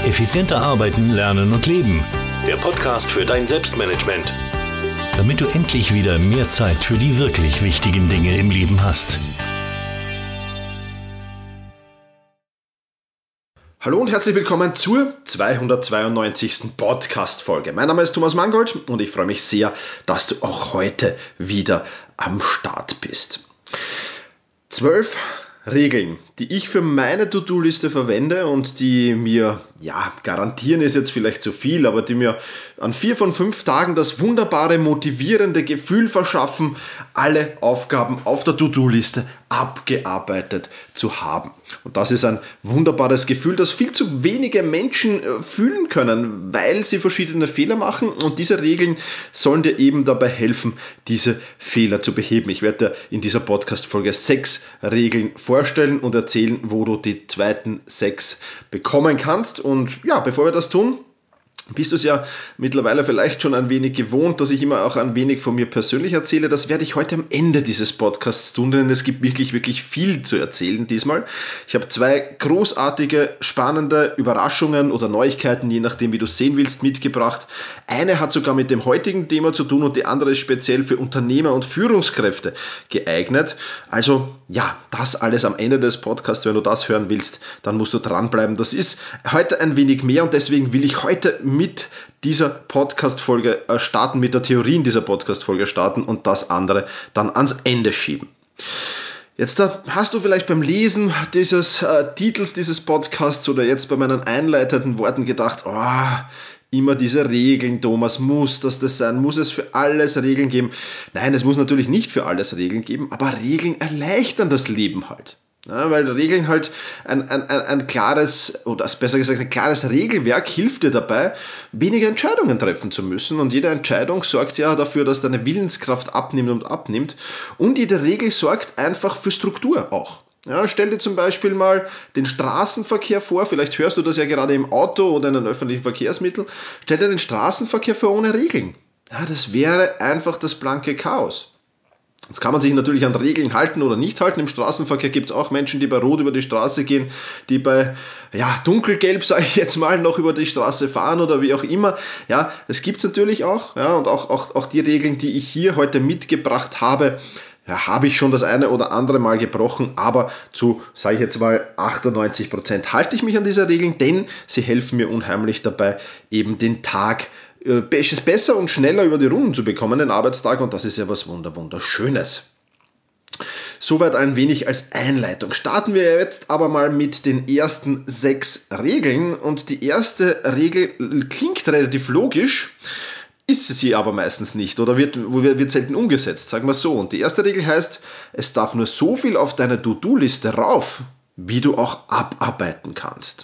Effizienter arbeiten, lernen und leben. Der Podcast für dein Selbstmanagement. Damit du endlich wieder mehr Zeit für die wirklich wichtigen Dinge im Leben hast. Hallo und herzlich willkommen zur 292. Podcast-Folge. Mein Name ist Thomas Mangold und ich freue mich sehr, dass du auch heute wieder am Start bist. 12 Regeln, die ich für meine To-Do-Liste verwende und die mir, garantieren ist jetzt vielleicht zu viel, aber die mir an 4 von 5 Tagen das wunderbare, motivierende Gefühl verschaffen, alle Aufgaben auf der To-Do-Liste abgearbeitet zu haben. Und das ist ein wunderbares Gefühl, das viel zu wenige Menschen fühlen können, weil sie verschiedene Fehler machen, und diese Regeln sollen dir eben dabei helfen, diese Fehler zu beheben. Ich werde dir in dieser Podcast-Folge 6 Regeln vorstellen und erzählen, wo du die zweiten 6 bekommen kannst. Und ja, bevor wir das tun, bist du es ja mittlerweile vielleicht schon ein wenig gewohnt, dass ich immer auch ein wenig von mir persönlich erzähle. Das werde ich heute am Ende dieses Podcasts tun, denn es gibt wirklich, wirklich viel zu erzählen diesmal. Ich habe 2 großartige, spannende Überraschungen oder Neuigkeiten, je nachdem, wie du es sehen willst, mitgebracht. Eine hat sogar mit dem heutigen Thema zu tun und die andere ist speziell für Unternehmer und Führungskräfte geeignet. Also ja, das alles am Ende des Podcasts. Wenn du das hören willst, dann musst du dranbleiben. Das ist heute ein wenig mehr und deswegen will ich heute mit dieser Podcast-Folge starten, mit der Theorie in dieser Podcast-Folge starten und das andere dann ans Ende schieben. Jetzt hast du vielleicht beim Lesen dieses Titels dieses Podcasts oder jetzt bei meinen einleitenden Worten gedacht, immer diese Regeln, Thomas, muss das sein? Muss es für alles Regeln geben? Nein, es muss natürlich nicht für alles Regeln geben, aber Regeln erleichtern das Leben halt. Ja, weil Regeln halt ein klares, oder besser gesagt ein klares Regelwerk hilft dir dabei, weniger Entscheidungen treffen zu müssen, und jede Entscheidung sorgt ja dafür, dass deine Willenskraft abnimmt und jede Regel sorgt einfach für Struktur auch. Ja, stell dir zum Beispiel mal den Straßenverkehr vor, vielleicht hörst du das ja gerade im Auto oder in einem öffentlichen Verkehrsmittel, stell dir den Straßenverkehr vor ohne Regeln. Ja, das wäre einfach das blanke Chaos. Jetzt kann man sich natürlich an Regeln halten oder nicht halten. Im Straßenverkehr gibt es auch Menschen, die bei Rot über die Straße gehen, die bei dunkelgelb, sage ich jetzt mal, noch über die Straße fahren oder wie auch immer. Ja, das gibt es natürlich auch. Ja, und auch die Regeln, die ich hier heute mitgebracht habe, habe ich schon das eine oder andere Mal gebrochen, aber zu, sage ich jetzt mal, 98% halte ich mich an diese Regeln, denn sie helfen mir unheimlich dabei, eben den Tag besser und schneller über die Runden zu bekommen, den Arbeitstag, und das ist ja was Wunderschönes. Soweit ein wenig als Einleitung. Starten wir jetzt aber mal mit den ersten 6 Regeln, und die erste Regel klingt relativ logisch, ist sie aber meistens nicht oder wird selten umgesetzt, sagen wir so. Und die erste Regel heißt, es darf nur so viel auf deine To-Do-Liste rauf, wie du auch abarbeiten kannst.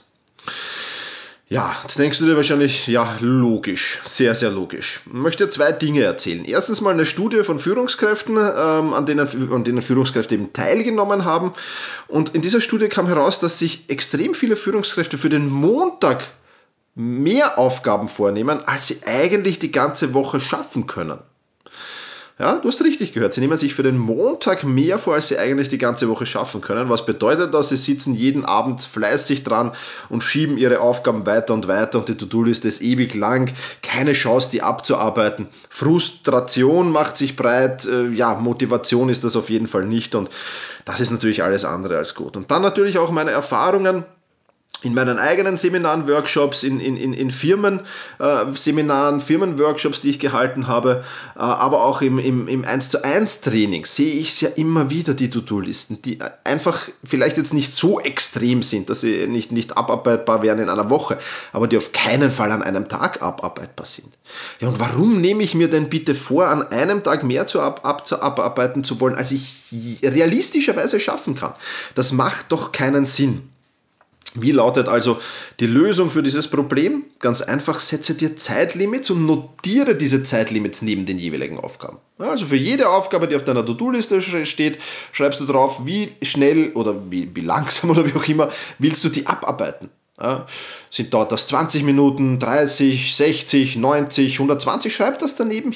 Ja, jetzt denkst du dir wahrscheinlich, logisch, sehr, sehr logisch. Ich möchte 2 Dinge erzählen. Erstens mal eine Studie von Führungskräften, an denen Führungskräfte eben teilgenommen haben. Und in dieser Studie kam heraus, dass sich extrem viele Führungskräfte für den Montag mehr Aufgaben vornehmen, als sie eigentlich die ganze Woche schaffen können. Ja, du hast richtig gehört. Sie nehmen sich für den Montag mehr vor, als sie eigentlich die ganze Woche schaffen können. Was bedeutet das? Sie sitzen jeden Abend fleißig dran und schieben ihre Aufgaben weiter und weiter, und die To-Do-Liste ist ewig lang. Keine Chance, die abzuarbeiten. Frustration macht sich breit. Motivation ist das auf jeden Fall nicht, und das ist natürlich alles andere als gut. Und dann natürlich auch meine Erfahrungen in meinen eigenen Seminaren, Workshops, in Firmenseminaren, Firmenworkshops, die ich gehalten habe, aber auch im 1:1 Training sehe ich es ja immer wieder, die To-Do-Listen, die einfach vielleicht jetzt nicht so extrem sind, dass sie nicht abarbeitbar wären in einer Woche, aber die auf keinen Fall an einem Tag abarbeitbar sind. Ja, und warum nehme ich mir denn bitte vor, an einem Tag mehr abarbeiten zu wollen, als ich realistischerweise schaffen kann? Das macht doch keinen Sinn. Wie lautet also die Lösung für dieses Problem? Ganz einfach, setze dir Zeitlimits und notiere diese Zeitlimits neben den jeweiligen Aufgaben. Ja, also für jede Aufgabe, die auf deiner To-Do-Liste steht, schreibst du drauf, wie schnell oder wie langsam oder wie auch immer willst du die abarbeiten. Ja, dauert das 20 Minuten, 30, 60, 90, 120, schreib das daneben hin.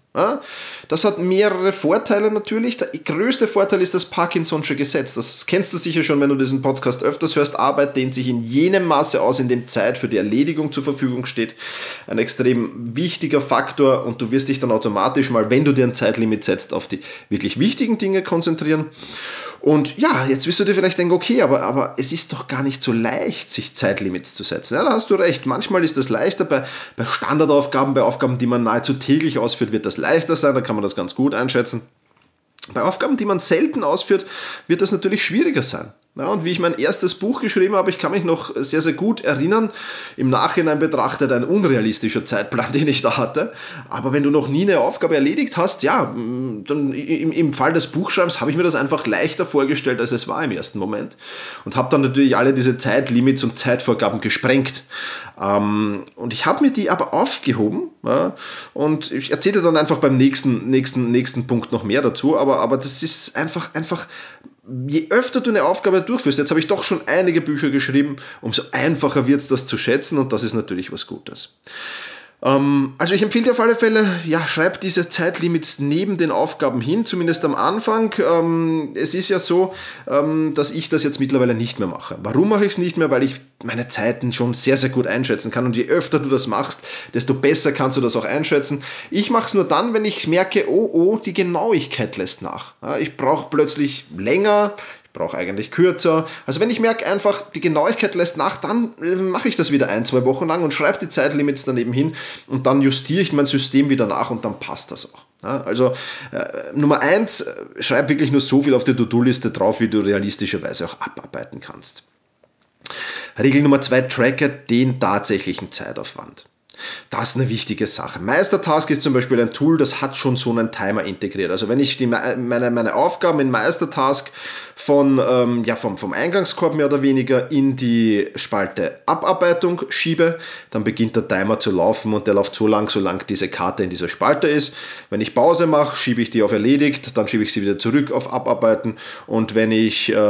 Ja, das hat mehrere Vorteile natürlich. Der größte Vorteil ist das Parkinson'sche Gesetz. Das kennst du sicher schon, wenn du diesen Podcast öfters hörst. Arbeit dehnt sich in jenem Maße aus, in dem Zeit für die Erledigung zur Verfügung steht. Ein extrem wichtiger Faktor und du wirst dich dann automatisch mal, wenn du dir ein Zeitlimit setzt, auf die wirklich wichtigen Dinge konzentrieren. Und ja, jetzt wirst du dir vielleicht denken, okay, aber es ist doch gar nicht so leicht, sich Zeitlimits zu setzen. Ja, da hast du recht. Manchmal ist das leichter bei Standardaufgaben, bei Aufgaben, die man nahezu täglich ausführt, wird das leichter sein, da kann man das ganz gut einschätzen. Bei Aufgaben, die man selten ausführt, wird das natürlich schwieriger sein. Ja, und wie ich mein erstes Buch geschrieben habe, ich kann mich noch sehr, sehr gut erinnern, im Nachhinein betrachtet ein unrealistischer Zeitplan, den ich da hatte. Aber wenn du noch nie eine Aufgabe erledigt hast, ja, dann im Fall des Buchschreibens habe ich mir das einfach leichter vorgestellt, als es war im ersten Moment. Und habe dann natürlich alle diese Zeitlimits und Zeitvorgaben gesprengt. Und ich habe mir die aber aufgehoben, ja, und ich erzähle dann einfach beim nächsten Punkt noch mehr dazu, aber das ist einfach je öfter du eine Aufgabe durchführst, jetzt habe ich doch schon einige Bücher geschrieben, umso einfacher wird es, das zu schätzen, und das ist natürlich was Gutes. Also ich empfehle dir auf alle Fälle, ja, schreib diese Zeitlimits neben den Aufgaben hin, zumindest am Anfang. Es ist ja so, dass ich das jetzt mittlerweile nicht mehr mache. Warum mache ich es nicht mehr? Weil ich meine Zeiten schon sehr, sehr gut einschätzen kann, und je öfter du das machst, desto besser kannst du das auch einschätzen. Ich mache es nur dann, wenn ich merke, die Genauigkeit lässt nach. Ja, ich brauche plötzlich länger, ich brauche eigentlich kürzer. Also wenn ich merke einfach, die Genauigkeit lässt nach, dann mache ich das wieder 1-2 Wochen lang und schreibe die Zeitlimits daneben hin, und dann justiere ich mein System wieder nach, und dann passt das auch. Ja, also Nummer 1, schreib wirklich nur so viel auf die To-Do-Liste drauf, wie du realistischerweise auch abarbeiten kannst. Regel Nummer 2, tracke den tatsächlichen Zeitaufwand. Das ist eine wichtige Sache. Meistertask ist zum Beispiel ein Tool, das hat schon so einen Timer integriert. Also wenn ich meine Aufgaben in Meistertask vom Eingangskorb mehr oder weniger in die Spalte Abarbeitung schiebe, dann beginnt der Timer zu laufen, und der läuft so lang diese Karte in dieser Spalte ist. Wenn ich Pause mache, schiebe ich die auf Erledigt, dann schiebe ich sie wieder zurück auf Abarbeiten, und wenn ich sie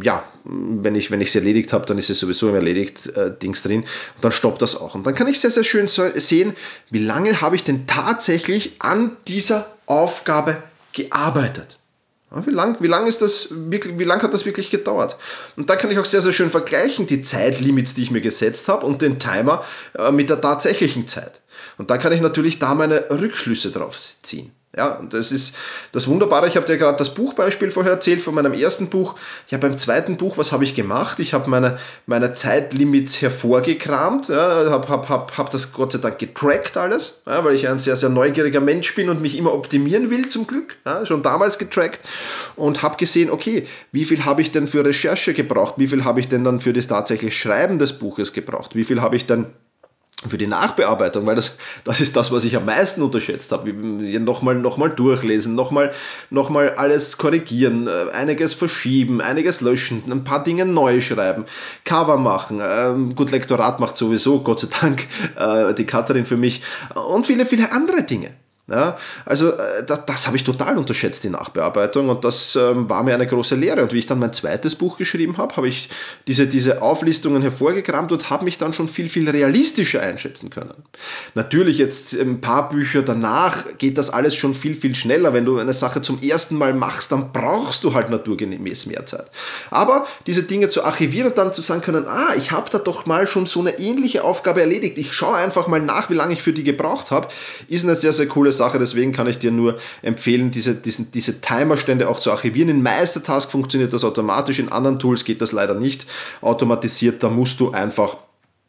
erledigt habe, dann ist es sowieso im Erledigt-Dings drin, und dann stoppt das auch. Und dann kann ich sehr, sehr schön sehen, wie lange habe ich denn tatsächlich an dieser Aufgabe gearbeitet. Ja, wie lang hat das wirklich gedauert? Und dann kann ich auch sehr, sehr schön vergleichen, die Zeitlimits, die ich mir gesetzt habe, und den Timer mit der tatsächlichen Zeit. Und dann kann ich natürlich da meine Rückschlüsse drauf ziehen. Ja, und das ist das Wunderbare. Ich habe dir gerade das Buchbeispiel vorher erzählt von meinem ersten Buch. Ja, beim zweiten Buch, was habe ich gemacht? Ich habe meine Zeitlimits hervorgekramt, ja, hab das Gott sei Dank getrackt alles, ja, weil ich ein sehr, sehr neugieriger Mensch bin und mich immer optimieren will, zum Glück. Ja, schon damals getrackt, und habe gesehen, okay, wie viel habe ich denn für Recherche gebraucht? Wie viel habe ich denn dann für das tatsächliche Schreiben des Buches gebraucht? Wie viel habe ich dann für die Nachbearbeitung, weil das ist das, was ich am meisten unterschätzt habe. Nochmal durchlesen, nochmal alles korrigieren, einiges verschieben, einiges löschen, ein paar Dinge neu schreiben, Cover machen, gut, Lektorat macht sowieso, Gott sei Dank, die Katharin für mich, und viele, viele andere Dinge. Ja, also das habe ich total unterschätzt, die Nachbearbeitung, und das war mir eine große Lehre. Und wie ich dann mein zweites Buch geschrieben habe, habe ich diese Auflistungen hervorgekramt und habe mich dann schon viel, viel realistischer einschätzen können. Natürlich jetzt ein paar Bücher danach geht das alles schon viel, viel schneller. Wenn du eine Sache zum ersten Mal machst, dann brauchst du halt naturgemäß mehr Zeit. Aber diese Dinge zu archivieren und dann zu sagen können, ich habe da doch mal schon so eine ähnliche Aufgabe erledigt, ich schaue einfach mal nach, wie lange ich für die gebraucht habe, ist eine sehr, sehr coole Sache. Deswegen kann ich dir nur empfehlen, diese Timerstände auch zu archivieren. In Meistertask funktioniert das automatisch, in anderen Tools geht das leider nicht automatisiert. Da musst du einfach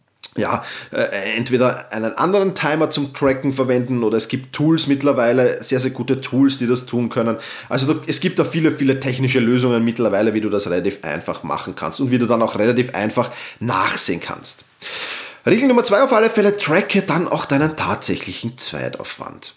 entweder einen anderen Timer zum Tracken verwenden, oder es gibt Tools mittlerweile, sehr, sehr gute Tools, die das tun können. Also es gibt da viele, viele technische Lösungen mittlerweile, wie du das relativ einfach machen kannst und wie du dann auch relativ einfach nachsehen kannst. Regel Nummer 2 auf alle Fälle, tracke dann auch deinen tatsächlichen Zeitaufwand.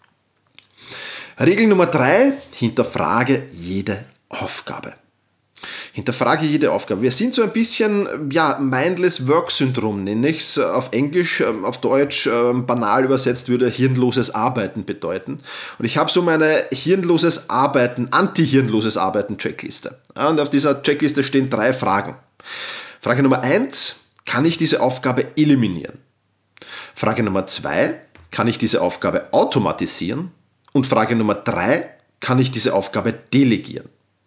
Regel Nummer 3, hinterfrage jede Aufgabe. Hinterfrage jede Aufgabe. Wir sind so ein bisschen, Mindless Work Syndrom nenne ich es auf Englisch, auf Deutsch banal übersetzt würde hirnloses Arbeiten bedeuten. Und ich habe so meine anti-hirnloses Arbeiten Checkliste. Ja, und auf dieser Checkliste stehen 3 Fragen. Frage Nummer 1, kann ich diese Aufgabe eliminieren? Frage Nummer 2, kann ich diese Aufgabe automatisieren? Und Frage Nummer 3, kann ich diese Aufgabe delegieren?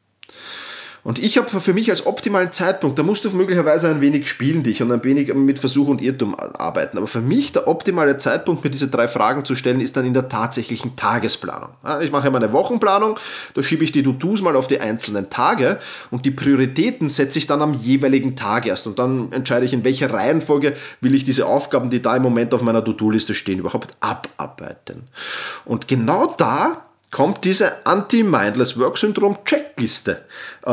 Und ich habe für mich als optimalen Zeitpunkt, da musst du möglicherweise ein wenig spielen dich und ein wenig mit Versuch und Irrtum arbeiten. Aber für mich der optimale Zeitpunkt, mir diese 3 Fragen zu stellen, ist dann in der tatsächlichen Tagesplanung. Ich mache immer eine Wochenplanung, da schiebe ich die To-Dos mal auf die einzelnen Tage und die Prioritäten setze ich dann am jeweiligen Tag erst. Und dann entscheide ich, in welcher Reihenfolge will ich diese Aufgaben, die da im Moment auf meiner To-Do-Liste stehen, überhaupt abarbeiten. Und genau da kommt diese Anti-Mindless-Work-Syndrom-Checkliste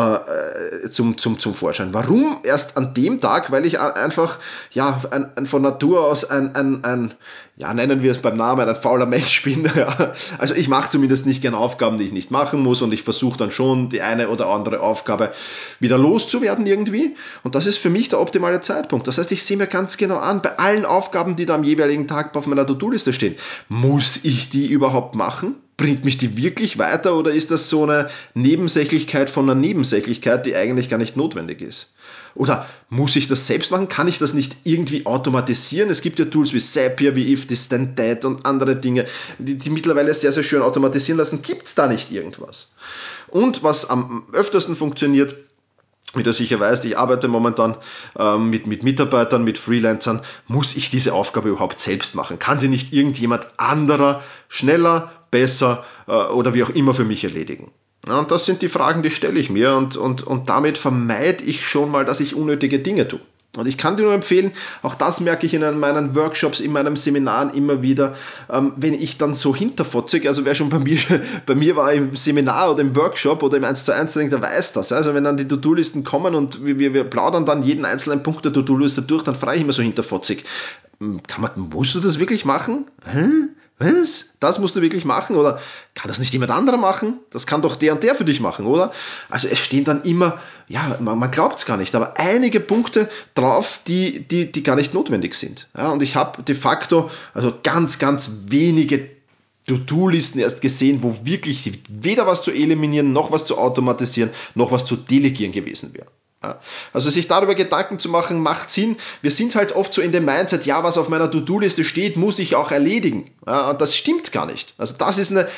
zum Vorschein. Warum erst an dem Tag? Weil ich einfach von Natur aus nennen wir es beim Namen, ein fauler Mensch bin. Also ich mache zumindest nicht gerne Aufgaben, die ich nicht machen muss, und ich versuche dann schon, die eine oder andere Aufgabe wieder loszuwerden irgendwie. Und das ist für mich der optimale Zeitpunkt. Das heißt, ich sehe mir ganz genau an, bei allen Aufgaben, die da am jeweiligen Tag auf meiner To-Do-Liste stehen, muss ich die überhaupt machen? Bringt mich die wirklich weiter, oder ist das so eine Nebensächlichkeit von einer Nebensächlichkeit, die eigentlich gar nicht notwendig ist? Oder muss ich das selbst machen? Kann ich das nicht irgendwie automatisieren? Es gibt ja Tools wie Zapier, wie If This Then That und andere Dinge, die mittlerweile sehr, sehr schön automatisieren lassen. Gibt es da nicht irgendwas? Und was am öftersten funktioniert, wie du sicher weißt, ich arbeite momentan mit Mitarbeitern, mit Freelancern. Muss ich diese Aufgabe überhaupt selbst machen? Kann die nicht irgendjemand anderer schneller, besser oder wie auch immer für mich erledigen? Ja, und das sind die Fragen, die stelle ich mir, und damit vermeide ich schon mal, dass ich unnötige Dinge tue. Und ich kann dir nur empfehlen, auch das merke ich in meinen Workshops, in meinen Seminaren immer wieder, wenn ich dann so hinterfotzig, also wer schon bei mir war im Seminar oder im Workshop oder im 1:1 Training, der weiß das. Also wenn dann die To-Do-Listen kommen und wir plaudern dann jeden einzelnen Punkt der To-Do-Liste durch, dann frage ich immer so hinterfotzig, musst du das wirklich machen? Was? Das musst du wirklich machen? Oder kann das nicht jemand anderer machen? Das kann doch der und der für dich machen, oder? Also es stehen dann immer, man glaubt es gar nicht, aber einige Punkte drauf, die gar nicht notwendig sind. Ja, und ich habe de facto also ganz, ganz wenige To-Do-Listen erst gesehen, wo wirklich weder was zu eliminieren, noch was zu automatisieren, noch was zu delegieren gewesen wäre. Ja, also sich darüber Gedanken zu machen, macht Sinn. Wir sind halt oft so in dem Mindset, was auf meiner To-Do-Liste steht, muss ich auch erledigen. Ja, und das stimmt gar nicht. Also das ist das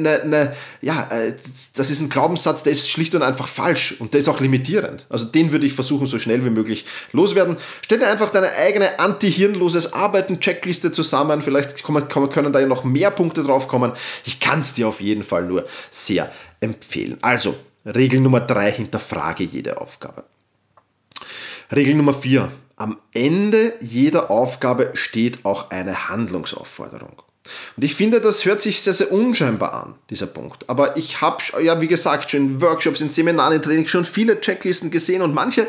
ist ein Glaubenssatz, der ist schlicht und einfach falsch, und der ist auch limitierend. Also den würde ich versuchen, so schnell wie möglich loswerden. Stell dir einfach deine eigene anti-hirnloses Arbeiten-Checkliste zusammen. Vielleicht können da ja noch mehr Punkte drauf kommen. Ich kann es dir auf jeden Fall nur sehr empfehlen. Also, Regel Nummer 3, hinterfrage jede Aufgabe. Regel Nummer 4, am Ende jeder Aufgabe steht auch eine Handlungsaufforderung. Und ich finde, das hört sich sehr, sehr unscheinbar an, dieser Punkt. Aber ich habe, wie gesagt, schon in Workshops, in Seminaren, in Trainings schon viele Checklisten gesehen und manche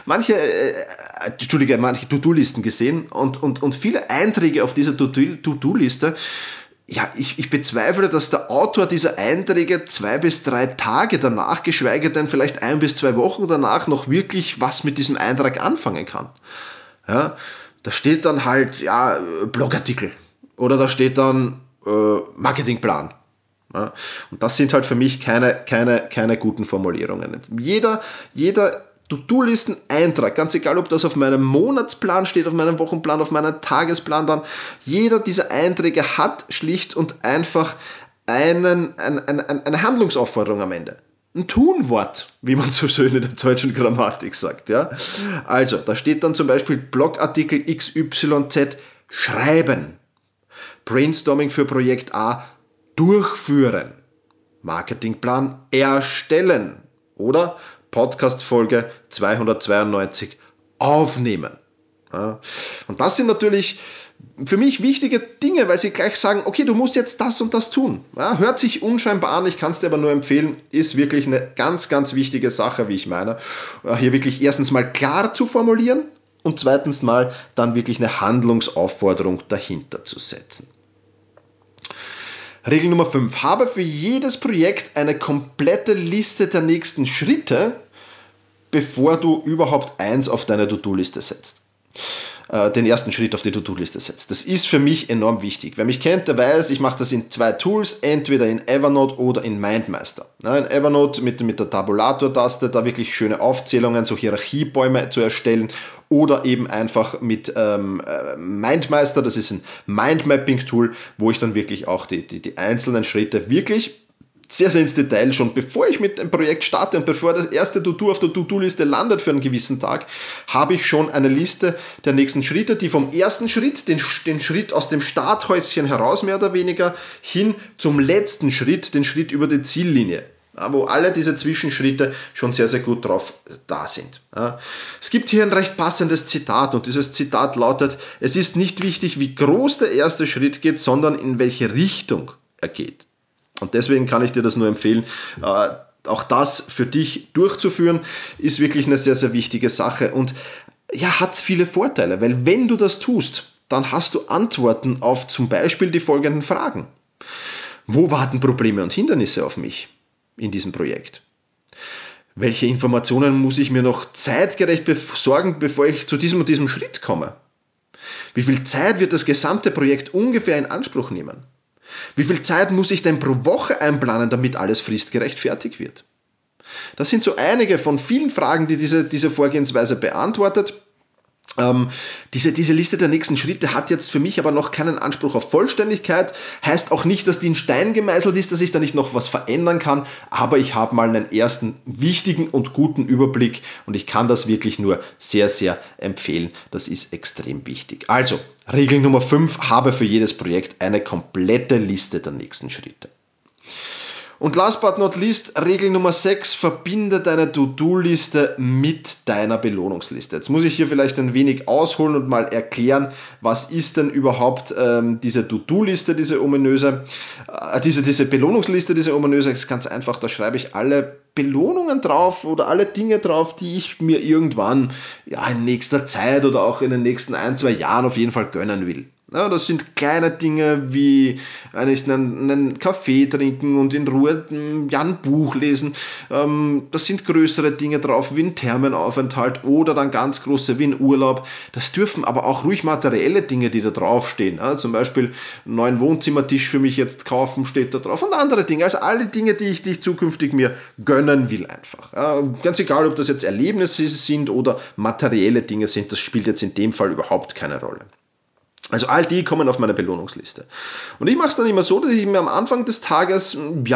To-Do-Listen gesehen und viele Einträge auf dieser To-Do-Liste. Ja, ich bezweifle, dass der Autor dieser Einträge 2 bis 3 Tage danach, geschweige denn vielleicht 1 bis 2 Wochen danach, noch wirklich was mit diesem Eintrag anfangen kann. Ja, da steht dann halt, Blogartikel oder da steht dann Marketingplan. Ja, und das sind halt für mich keine guten Formulierungen. Jeder To-Do-Listen-Eintrag, ganz egal, ob das auf meinem Monatsplan steht, auf meinem Wochenplan, auf meinem Tagesplan, dann jeder dieser Einträge hat schlicht und einfach eine Handlungsaufforderung am Ende. Ein Tunwort, wie man so schön in der deutschen Grammatik sagt. Ja? Also, da steht dann zum Beispiel Blogartikel XYZ schreiben, Brainstorming für Projekt A durchführen, Marketingplan erstellen oder Podcast-Folge 292 aufnehmen. Ja. Und das sind natürlich für mich wichtige Dinge, weil sie gleich sagen, okay, du musst jetzt das und das tun. Ja, hört sich unscheinbar an, ich kann es dir aber nur empfehlen, ist wirklich eine ganz, ganz wichtige Sache, wie ich meine. Hier wirklich erstens mal klar zu formulieren und zweitens mal dann wirklich eine Handlungsaufforderung dahinter zu setzen. Regel Nummer 5. Habe für jedes Projekt eine komplette Liste der nächsten Schritte, bevor du überhaupt eins auf deine To-Do-Liste setzt. den ersten Schritt auf die To-Do-Liste setzt. Das ist für mich enorm wichtig. Wer mich kennt, der weiß, ich mache das in 2 Tools, entweder in Evernote oder in MindMeister. In Evernote mit der Tabulator-Taste, da wirklich schöne Aufzählungen, so Hierarchiebäume zu erstellen, oder eben einfach mit MindMeister, das ist ein Mindmapping-Tool, wo ich dann wirklich auch die einzelnen Schritte wirklich sehr, sehr ins Detail, schon bevor ich mit dem Projekt starte und bevor das erste To-Do auf der To-Do-Liste landet für einen gewissen Tag, habe ich schon eine Liste der nächsten Schritte, die vom ersten Schritt, den Schritt aus dem Starthäuschen heraus mehr oder weniger, hin zum letzten Schritt, den Schritt über die Ziellinie, wo alle diese Zwischenschritte schon sehr, sehr gut drauf da sind. Es gibt hier ein recht passendes Zitat und dieses Zitat lautet: Es ist nicht wichtig, wie groß der erste Schritt geht, sondern in welche Richtung er geht. Und deswegen kann ich dir das nur empfehlen, auch das für dich durchzuführen, ist wirklich eine sehr, sehr wichtige Sache und ja, hat viele Vorteile, weil wenn du das tust, dann hast du Antworten auf zum Beispiel die folgenden Fragen. Wo warten Probleme und Hindernisse auf mich in diesem Projekt? Welche Informationen muss ich mir noch zeitgerecht besorgen, bevor ich zu diesem und diesem Schritt komme? Wie viel Zeit wird das gesamte Projekt ungefähr in Anspruch nehmen? Wie viel Zeit muss ich denn pro Woche einplanen, damit alles fristgerecht fertig wird? Das sind so einige von vielen Fragen, die diese Vorgehensweise beantwortet. Diese Liste der nächsten Schritte hat jetzt für mich aber noch keinen Anspruch auf Vollständigkeit, heißt auch nicht, dass die in Stein gemeißelt ist, dass ich da nicht noch was verändern kann, aber ich habe mal einen ersten wichtigen und guten Überblick und ich kann das wirklich nur sehr, sehr empfehlen. Das ist extrem wichtig. Also, Regel Nummer 5, habe für jedes Projekt eine komplette Liste der nächsten Schritte. Und last but not least, Regel Nummer 6, verbinde deine To-Do-Liste mit deiner Belohnungsliste. Jetzt muss ich hier vielleicht ein wenig ausholen und mal erklären, was ist denn überhaupt diese To-Do-Liste, diese ominöse, diese Belohnungsliste, diese ominöse. Das ist ganz einfach, da schreibe ich alle Belohnungen drauf oder alle Dinge drauf, die ich mir irgendwann in nächster Zeit oder auch in den nächsten 1-2 Jahren auf jeden Fall gönnen will. Ja, das sind kleine Dinge wie einen Kaffee trinken und in Ruhe ein Buch lesen. Das sind größere Dinge drauf wie ein Thermenaufenthalt oder dann ganz große wie ein Urlaub. Das dürfen aber auch ruhig materielle Dinge, die da draufstehen. Ja, zum Beispiel einen neuen Wohnzimmertisch für mich jetzt kaufen, steht da drauf und andere Dinge. Also alle Dinge, die ich zukünftig mir gönnen will einfach. Ja, ganz egal, ob das jetzt Erlebnisse sind oder materielle Dinge sind, das spielt jetzt in dem Fall überhaupt keine Rolle. Also all die kommen auf meine Belohnungsliste. Und ich mache es dann immer so, dass ich mir am Anfang des Tages,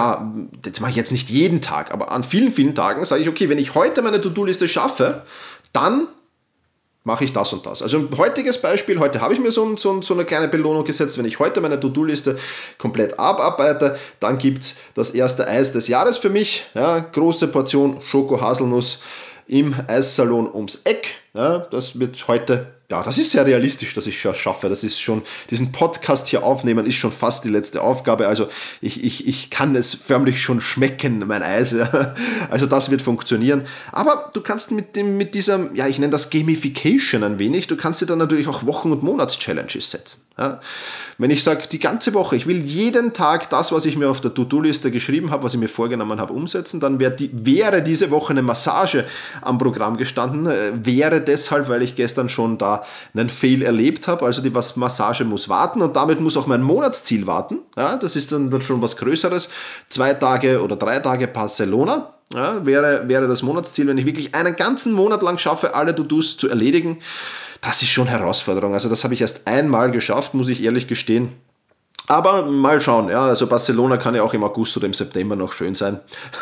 das mache ich jetzt nicht jeden Tag, aber an vielen, vielen Tagen sage ich, okay, wenn ich heute meine To-Do-Liste schaffe, dann mache ich das und das. Also ein heutiges Beispiel, heute habe ich mir so eine kleine Belohnung gesetzt. Wenn ich heute meine To-Do-Liste komplett abarbeite, dann gibt es das erste Eis des Jahres für mich. Ja, große Portion Schoko-Haselnuss im Eissalon ums Eck. Ja, das wird heute... Ja, das ist sehr realistisch, dass ich es schaffe. Das ist schon, diesen Podcast hier aufnehmen, ist schon fast die letzte Aufgabe. Also ich kann es förmlich schon schmecken, mein Eis. Ja. Also das wird funktionieren. Aber du kannst mit dieser, ich nenne das Gamification ein wenig, du kannst dir dann natürlich auch Wochen- und Monats-Challenges setzen. Ja. Wenn ich sage, die ganze Woche, ich will jeden Tag das, was ich mir auf der To-Do-Liste geschrieben habe, was ich mir vorgenommen habe, umsetzen, dann wäre diese Woche eine Massage am Programm gestanden. Wäre deshalb, weil ich gestern schon da einen Fail erlebt habe, also die Massage muss warten und damit muss auch mein Monatsziel warten. Ja, das ist dann schon was Größeres. 2 Tage oder 3 Tage Barcelona. Ja, wäre das Monatsziel, wenn ich wirklich einen ganzen Monat lang schaffe, alle To-Dos zu erledigen. Das ist schon Herausforderung. Also das habe ich erst einmal geschafft, muss ich ehrlich gestehen. Aber mal schauen, ja, also Barcelona kann ja auch im August oder im September noch schön sein.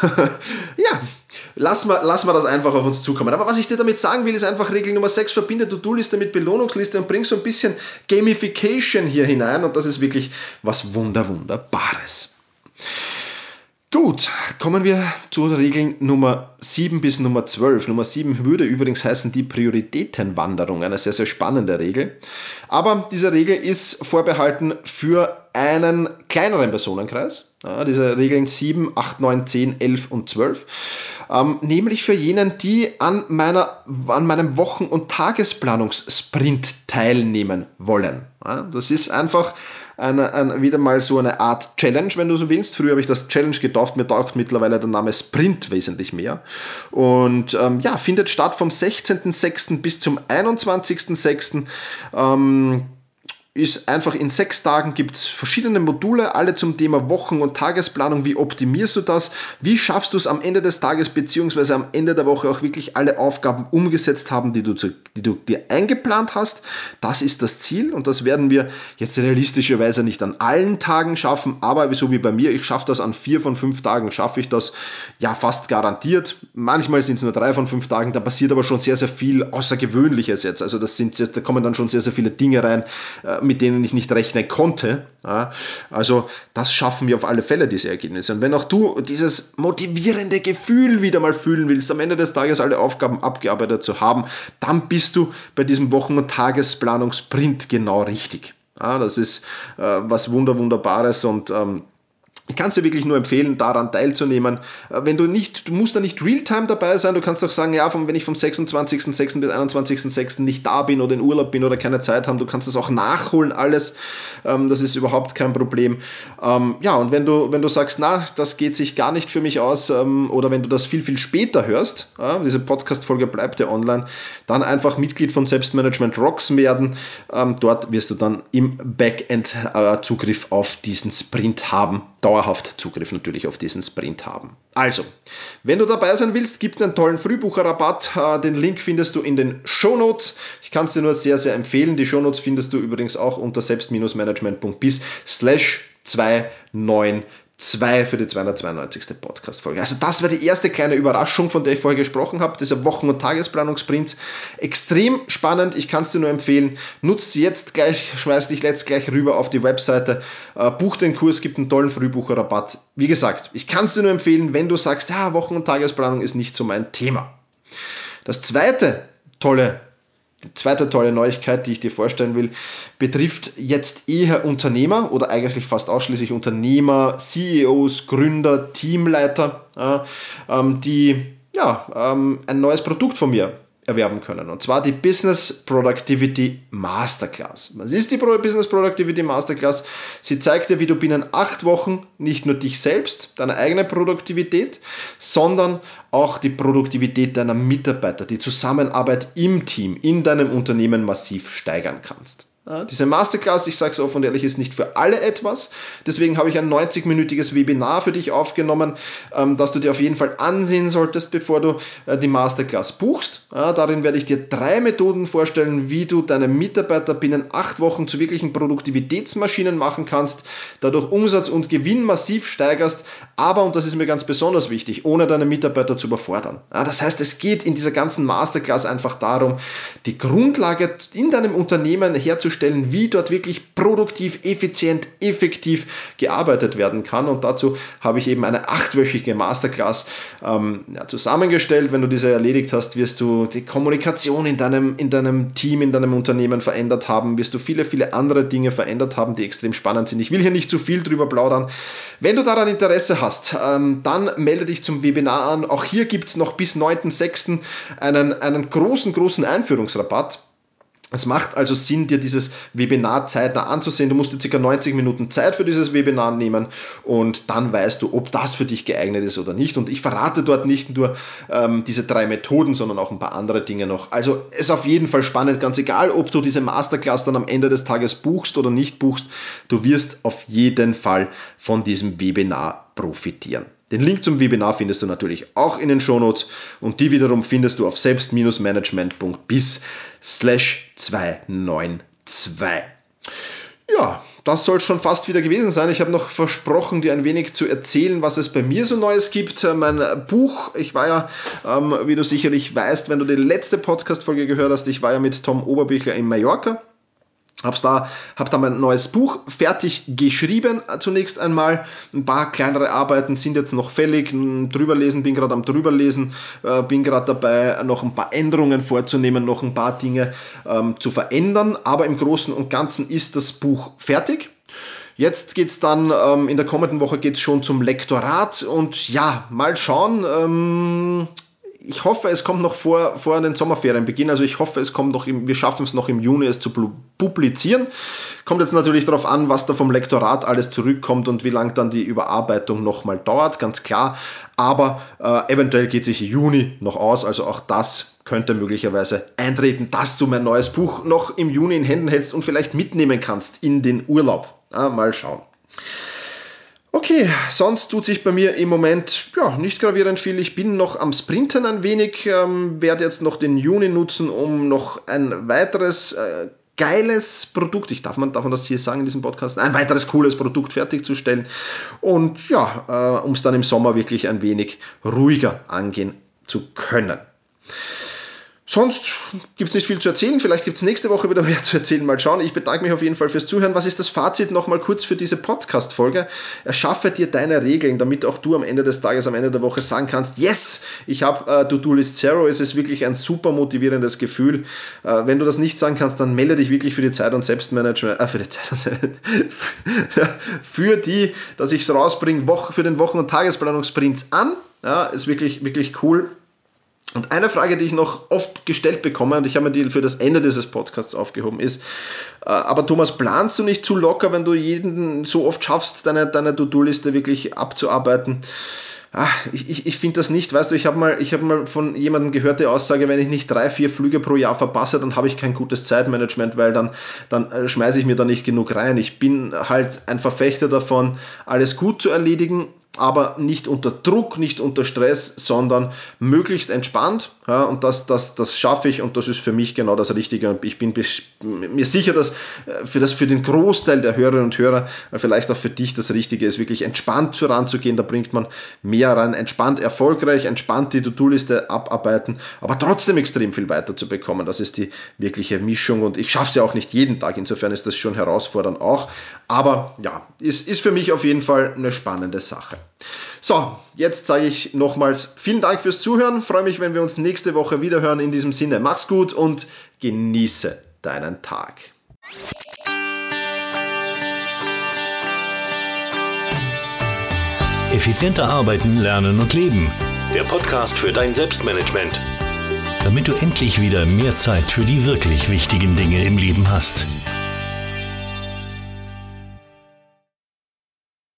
Ja, lass mal das einfach auf uns zukommen. Aber was ich dir damit sagen will, ist einfach Regel Nummer 6, verbinde To-Do-Liste mit Belohnungsliste und bring so ein bisschen Gamification hier hinein und das ist wirklich was Wunderbares. Gut, kommen wir zu Regeln Nummer 7 bis Nummer 12. Nummer 7 würde übrigens heißen die Prioritätenwanderung, eine sehr, sehr spannende Regel. Aber diese Regel ist vorbehalten für einen kleineren Personenkreis, diese Regeln 7, 8, 9, 10, 11 und 12, nämlich für jenen, die an meinem Wochen- und Tagesplanungssprint teilnehmen wollen. Das ist einfach wieder mal so eine Art Challenge, wenn du so willst. Früher habe ich das Challenge getauft, mir taugt mittlerweile der Name Sprint wesentlich mehr. Und findet statt vom 16.06. bis zum 21.06. Ist einfach in 6 Tagen, gibt es verschiedene Module, alle zum Thema Wochen- und Tagesplanung. Wie optimierst du das? Wie schaffst du es am Ende des Tages beziehungsweise am Ende der Woche auch wirklich alle Aufgaben umgesetzt haben, die du dir eingeplant hast? Das ist das Ziel und das werden wir jetzt realistischerweise nicht an allen Tagen schaffen, aber so wie bei mir, ich schaffe das an 4 von 5 Tagen, schaffe ich das ja fast garantiert. Manchmal sind es nur 3 von 5 Tagen, da passiert aber schon sehr, sehr viel Außergewöhnliches jetzt. Also da kommen dann schon sehr, sehr viele Dinge rein, mit denen ich nicht rechnen konnte. Ja, also das schaffen wir auf alle Fälle, diese Ergebnisse. Und wenn auch du dieses motivierende Gefühl wieder mal fühlen willst, am Ende des Tages alle Aufgaben abgearbeitet zu haben, dann bist du bei diesem Wochen- und Tagesplanungssprint genau richtig. Ja, das ist was Wunderbares und ich kann es dir wirklich nur empfehlen, daran teilzunehmen. Du musst da nicht Realtime dabei sein, du kannst auch sagen, ja, wenn ich vom 26.06. bis 21.06. nicht da bin oder in Urlaub bin oder keine Zeit habe, du kannst das auch nachholen, alles. Das ist überhaupt kein Problem. Und wenn du sagst, na, das geht sich gar nicht für mich aus, oder wenn du das viel, viel später hörst, diese Podcast-Folge bleibt ja online, dann einfach Mitglied von Selbstmanagement Rocks werden. Dort wirst du dann im Backend Zugriff auf diesen Sprint haben. Dauerhaft Zugriff natürlich auf diesen Sprint haben. Also, wenn du dabei sein willst, gibt einen tollen Frühbucherrabatt. Den Link findest du in den Shownotes. Ich kann es dir nur sehr, sehr empfehlen. Die Shownotes findest du übrigens auch unter selbst-management.biz/292 für die 292. Podcast-Folge. Also das war die erste kleine Überraschung, von der ich vorher gesprochen habe, dieser Wochen- und Tagesplanungsprinz. Extrem spannend, ich kann es dir nur empfehlen. Nutzt sie jetzt gleich, schmeiß dich jetzt gleich rüber auf die Webseite, buch den Kurs, gibt einen tollen Frühbucherrabatt. Wie gesagt, ich kann es dir nur empfehlen, wenn du sagst, ja, Wochen- und Tagesplanung ist nicht so mein Thema. Die zweite tolle Neuigkeit, die ich dir vorstellen will, betrifft jetzt eher Unternehmer oder eigentlich fast ausschließlich Unternehmer, CEOs, Gründer, Teamleiter, die ein neues Produkt von mir erwerben können. Und zwar die Business Productivity Masterclass. Was ist die Business Productivity Masterclass? Sie zeigt dir, wie du binnen 8 Wochen nicht nur dich selbst, deine eigene Produktivität, sondern auch die Produktivität deiner Mitarbeiter, die Zusammenarbeit im Team, in deinem Unternehmen massiv steigern kannst. Diese Masterclass, ich sage es offen und ehrlich, ist nicht für alle etwas. Deswegen habe ich ein 90-minütiges Webinar für dich aufgenommen, das du dir auf jeden Fall ansehen solltest, bevor du die Masterclass buchst. Darin werde ich dir 3 Methoden vorstellen, wie du deine Mitarbeiter binnen 8 Wochen zu wirklichen Produktivitätsmaschinen machen kannst, dadurch Umsatz und Gewinn massiv steigerst, aber, und das ist mir ganz besonders wichtig, ohne deine Mitarbeiter zu überfordern. Das heißt, es geht in dieser ganzen Masterclass einfach darum, die Grundlage in deinem Unternehmen herzustellen, wie dort wirklich produktiv, effizient, effektiv gearbeitet werden kann. Und dazu habe ich eben eine 8-wöchige Masterclass zusammengestellt. Wenn du diese erledigt hast, wirst du die Kommunikation in deinem Team, in deinem Unternehmen verändert haben, wirst du viele, viele andere Dinge verändert haben, die extrem spannend sind. Ich will hier nicht zu viel drüber plaudern. Wenn du daran Interesse hast, dann melde dich zum Webinar an. Auch hier gibt es noch bis 9.6. einen großen Einführungsrabatt. Es macht also Sinn, dir dieses Webinar zeitnah anzusehen. Du musst dir ca. 90 Minuten Zeit für dieses Webinar nehmen und dann weißt du, ob das für dich geeignet ist oder nicht. Und ich verrate dort nicht nur diese 3 Methoden, sondern auch ein paar andere Dinge noch. Also ist auf jeden Fall spannend, ganz egal, ob du diese Masterclass dann am Ende des Tages buchst oder nicht buchst. Du wirst auf jeden Fall von diesem Webinar profitieren. Den Link zum Webinar findest du natürlich auch in den Shownotes und die wiederum findest du auf selbst-management.biz/292. Ja, das soll schon fast wieder gewesen sein. Ich habe noch versprochen, dir ein wenig zu erzählen, was es bei mir so Neues gibt. Mein Buch, ich war ja, wie du sicherlich weißt, wenn du die letzte Podcast-Folge gehört hast, ich war ja mit Tom Oberbichler in Mallorca. Hab da mein neues Buch fertig geschrieben, zunächst einmal. Ein paar kleinere Arbeiten sind jetzt noch fällig. Bin gerade am Drüberlesen, bin gerade dabei, noch ein paar Änderungen vorzunehmen, noch ein paar Dinge zu verändern. Aber im Großen und Ganzen ist das Buch fertig. Jetzt geht's dann, in der kommenden Woche geht's schon zum Lektorat und ja, mal schauen. Ich hoffe, es kommt noch vor den Sommerferienbeginn. Also ich hoffe, wir schaffen es noch im Juni, es zu publizieren. Kommt jetzt natürlich darauf an, was da vom Lektorat alles zurückkommt und wie lang dann die Überarbeitung nochmal dauert, ganz klar. Aber eventuell geht sich Juni noch aus, also auch das könnte möglicherweise eintreten, dass du mein neues Buch noch im Juni in Händen hältst und vielleicht mitnehmen kannst in den Urlaub. Mal schauen. Okay, sonst tut sich bei mir im Moment nicht gravierend viel. Ich bin noch am Sprinten ein wenig, werde jetzt noch den Juni nutzen, um noch ein weiteres geiles Produkt, darf man das hier sagen in diesem Podcast, ein weiteres cooles Produkt fertigzustellen und um es dann im Sommer wirklich ein wenig ruhiger angehen zu können. Sonst gibt es nicht viel zu erzählen, vielleicht gibt es nächste Woche wieder mehr zu erzählen, mal schauen. Ich bedanke mich auf jeden Fall fürs Zuhören. Was ist das Fazit nochmal kurz für diese Podcast-Folge? Erschaffe dir deine Regeln, damit auch du am Ende des Tages, am Ende der Woche sagen kannst, yes, ich habe To-Do-List Zero, es ist wirklich ein super motivierendes Gefühl. Wenn du das nicht sagen kannst, dann melde dich wirklich für die Zeit- und Selbstmanagement, für die, dass ich es rausbringe, für den Wochen- und Tagesplanungssprint an. Ja, ist wirklich, wirklich cool. Und eine Frage, die ich noch oft gestellt bekomme, und ich habe mir die für das Ende dieses Podcasts aufgehoben, ist, aber Thomas, planst du nicht zu locker, wenn du jeden so oft schaffst, deine To-Do-Liste wirklich abzuarbeiten? Ich finde das nicht, weißt du, ich hab mal von jemandem gehört, die Aussage, wenn ich nicht 3-4 Flüge pro Jahr verpasse, dann habe ich kein gutes Zeitmanagement, weil dann schmeiße ich mir da nicht genug rein. Ich bin halt ein Verfechter davon, alles gut zu erledigen, aber nicht unter Druck, nicht unter Stress, sondern möglichst entspannt. Ja, und das schaffe ich und das ist für mich genau das Richtige. Und ich bin mir sicher, dass für den Großteil der Hörerinnen und Hörer, vielleicht auch für dich das Richtige ist, wirklich entspannt ranzugehen. Da bringt man mehr rein, entspannt erfolgreich, entspannt die To-Do-Liste abarbeiten, aber trotzdem extrem viel weiterzubekommen. Das ist die wirkliche Mischung und ich schaffe es ja auch nicht jeden Tag. Insofern ist das schon herausfordernd auch. Aber ja, ist für mich auf jeden Fall eine spannende Sache. So, jetzt sage ich nochmals vielen Dank fürs Zuhören. Freue mich, wenn wir uns nächste Woche wiederhören. In diesem Sinne, mach's gut und genieße deinen Tag. Effizienter arbeiten, lernen und leben. Der Podcast für dein Selbstmanagement. Damit du endlich wieder mehr Zeit für die wirklich wichtigen Dinge im Leben hast.